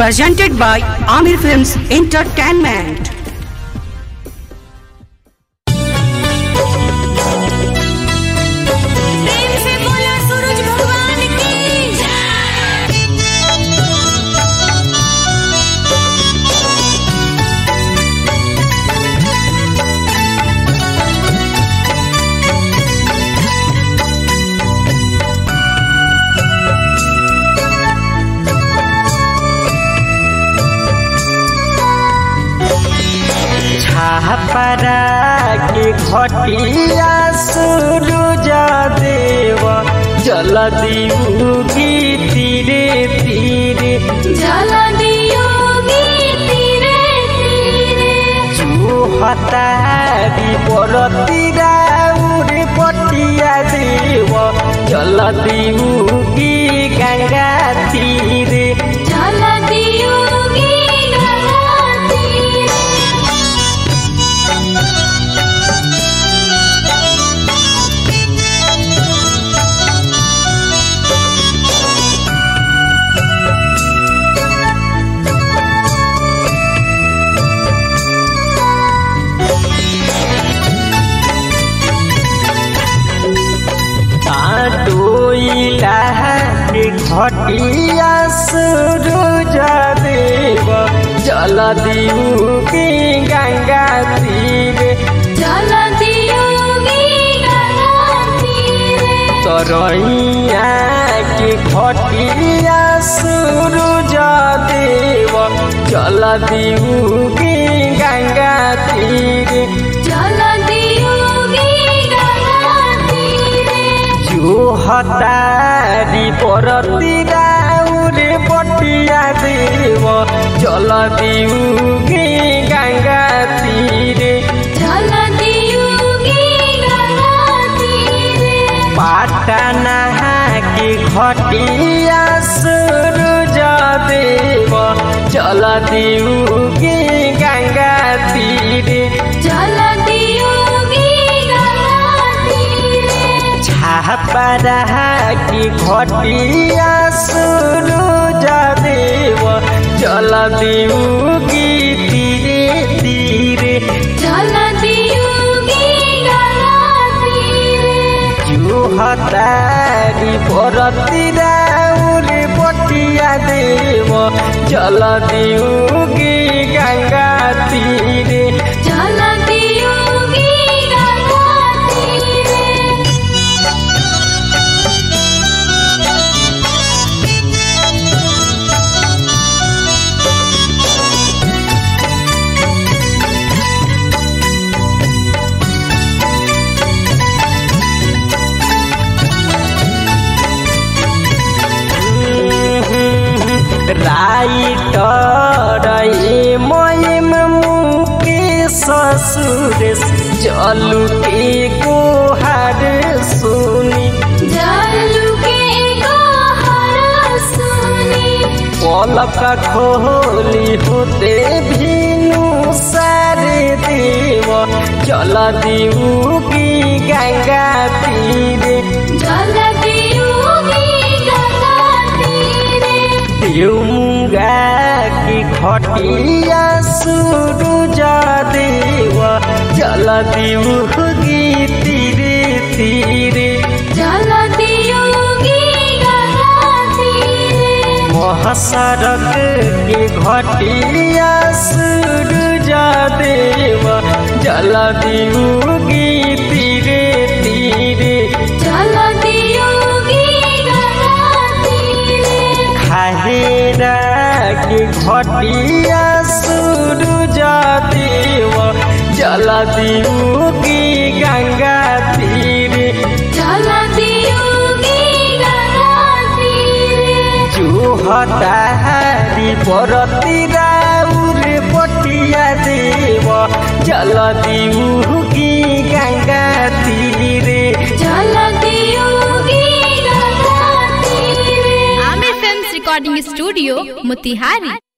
presented by Amir Films Entertainment. Chhapra के घटिया सूरज देव जल दियोगी तीरे तीरे जल दियोगी तीरे तीरे जो हतारी परतीरा उड़े पटिया देव जल दियोगी गंगा तीरे जल दियोगी गंगा तीरे डोइला के घटिया सूरज देव जल दियोगी गंगा तीरे जल दियोगी गंगा तीरे तरैया के घटिया सूरज देव जल दियोगी गंगा तीरे जल दियोगी गंगा तीरे जो हतारी परतीरा उड़े पटिया देव जल दियोगी गंगा तीरे जल दियोगी गंगा तीरे पाटना के घटिया सूरज देव जल दियोगी गंगा तीरे जल दियोगी गंगा तीरे छापरा की घटिया सूरज देव जल दियोगी तीरे तीरे जल दियोगी गंगा तीरे जो हतारी परतीरा उड़े पटिया देव जल दियोगी गंगा तीरे जल दियोगी गंगा तीरे राइटर मयम मुके ससुर जलू के गोहार सुनी जलू के गोहर सुनी पलक खोली होते भीनु सारे देव जल दियोगी गंगा तीरे जल दियोगी गंगा तीरे देवमुंगा की घटिया सूरज देव जल दियोगी तीरे तीरे जल दियोगी गंगा तीरे महासड़क के घटिया सूरज देव जल दियोगी तीरे तीरे जल दियोगी गंगा तीरे खाहेरा के घटिया सूरज देव जल दियोगी गंगा तीरे जल दियोगी गंगा तीरे जो हतारी परतीरा उड़े पटिया देव जल दियोगी गंगा तीरे जल दियोगी गंगा तीरे Aamir films recording studio Motihari.